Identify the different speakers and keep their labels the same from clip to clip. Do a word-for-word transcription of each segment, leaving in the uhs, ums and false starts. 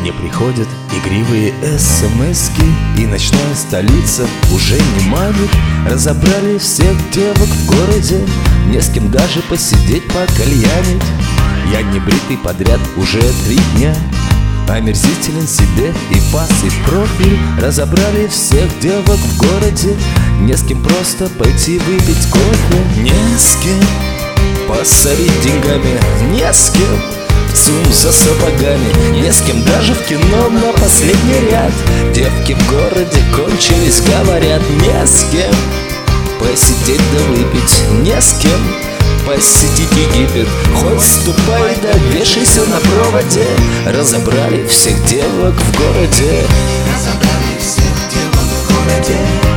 Speaker 1: Не приходят игривые смски, и ночная столица уже не манит. Разобрали всех девок в городе, не с кем даже посидеть, покальянить. Я не бритый подряд уже три дня, омерзителен себе и пас, и профиль. Разобрали всех девок в городе, не с кем просто пойти выпить кофе. Не с кем посорить деньгами, не с кем в ЦУМ за сапогами, не с кем даже в кино на последний ряд. Девки в городе кончились, говорят, не с кем посидеть да выпить, не с кем посетить Египет. Хоть ступай да вешайся на проводе. Разобрали всех девок в городе.
Speaker 2: Разобрали всех девок в городе.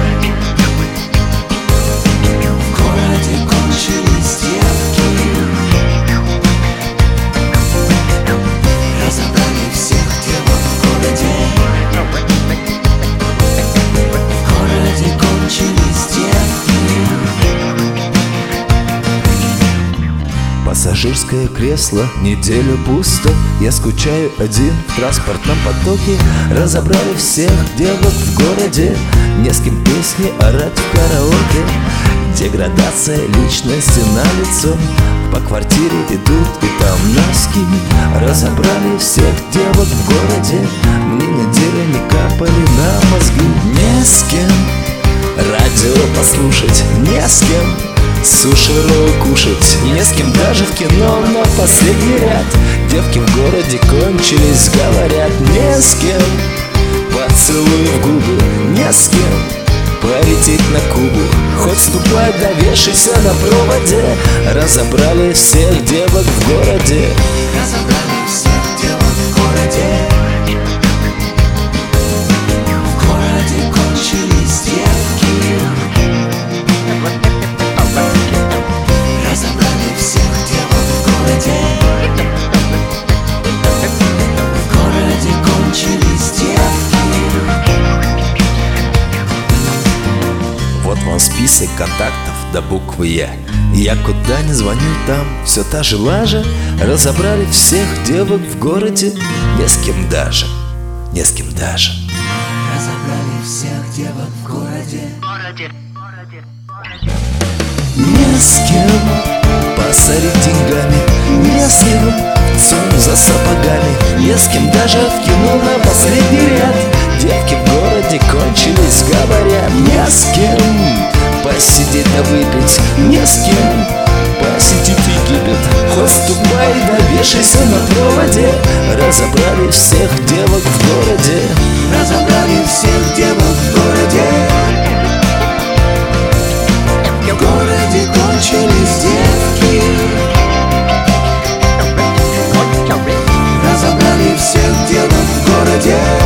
Speaker 2: В городе кончились девки. Разобрали всех девок в городе. В городе кончились девки.
Speaker 1: Пассажирское кресло, неделю пусто. Я скучаю один в транспортном потоке. Разобрали всех девок в городе, не с кем песни орать в караоке. Деградация личности налицо, по квартире идут и там носки. Разобрали всех девок в городе, мне неделями капали на мозги. Не с кем радио послушать, не с кем суши-ролл кушать, не с кем даже в кино на последний ряд. Девки в городе кончились, говорят, не с кем поцелуй в губы, не с кем полететь на Кубу. Хоть ступай да вешайся на проводе. Разобрали всех девок в городе.
Speaker 2: Разобрали всех девок в городе. В городе кончились девки. Разобрали всех девок в городе. В городе кончились девки.
Speaker 1: Вот вам список контактов до буквы Я. Я куда не звоню, там все та же лажа. Разобрали всех девок в городе, не с кем даже, не с кем даже.
Speaker 2: Разобрали всех девок в городе.
Speaker 1: Не с кем посорить деньгами, не с кем в ЦУМ за сапогами, не с кем даже в кино на последний ряд. Девки в городе кончились, говорят, не с кем посидеть да выпить, не с кем посетить Египет. Хоть ступай да вешайся на проводе. Разобрали всех девок в городе.
Speaker 2: Разобрали всех девок в городе. В городе кончились девки. Разобрали всех девок в городе.